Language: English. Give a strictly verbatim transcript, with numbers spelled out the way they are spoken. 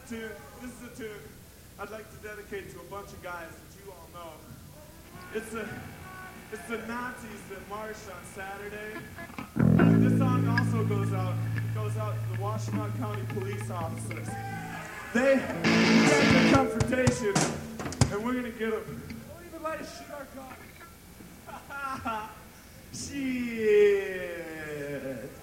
a tune. This is a tune I'd like to dedicate to a bunch of guys that you all know. It's a, it's the Nazis that marched on Saturday. And this song also goes out, goes out to the Washtenaw County police officers. They had their confrontation, and we're gonna get them. Don't even let us shoot our gun. Shit.